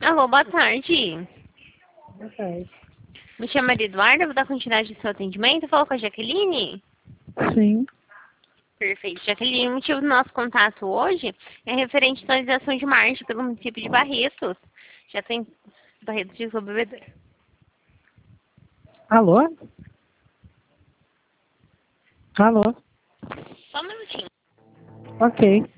Alô, boa tarde. Boa tarde. Me chamo Eduarda, vou dar continuidade ao seu atendimento. Falou com a Jaqueline? Sim. Perfeito. Jaqueline, o motivo do nosso contato hoje é referente à atualização de marcha pelo município de Barretos. Já tem Barretos de Bebedouro. Alô? Alô? Só um minutinho. Ok.